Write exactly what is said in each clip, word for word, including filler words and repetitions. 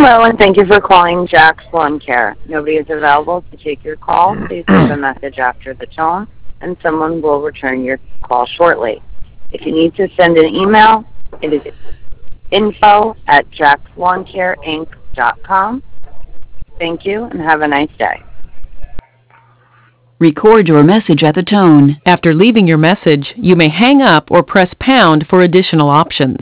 Hello, and thank you for calling Jack's Lawn Care. Nobody is available to take your call. Please leave a message after the tone, and someone will return your call shortly. If you need to send an email, it is info at jackslawncareinc dot com. Thank you, and have a nice day. Record your message at the tone. After leaving your message, you may hang up or press pound for additional options.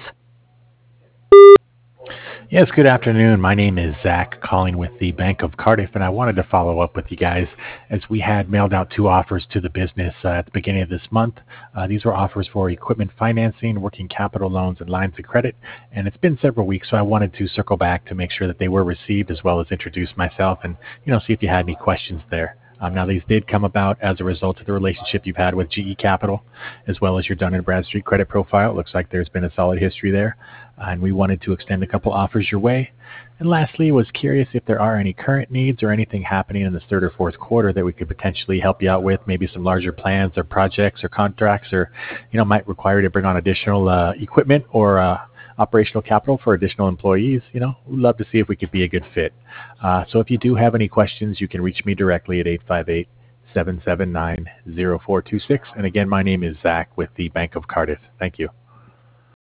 Yes, good afternoon. My name is Zach, calling with the Bank of Cardiff, and I wanted to follow up with you guys as we had mailed out two offers to the business uh, at the beginning of this month. Uh, these were offers for equipment financing, working capital loans, and lines of credit, and it's been several weeks, so I wanted to circle back to make sure that they were received, as well as introduce myself and, you know, see if you had any questions there. Um, now, these did come about as a result of the relationship you've had with G E Capital, as well as your Dun and Bradstreet credit profile. It looks like there's been a solid history there, uh, and we wanted to extend a couple offers your way. And lastly, was curious if there are any current needs or anything happening in the third or fourth quarter that we could potentially help you out with, maybe some larger plans or projects or contracts, or, you know, might require you to bring on additional uh, equipment or uh, operational capital for additional employees. You know, we'd love to see if we could be a good fit. Uh, so if you do have any questions, you can reach me directly at eight five eight, seven seven nine, zero four two six. And again, my name is Zach with the Bank of Cardiff. Thank you.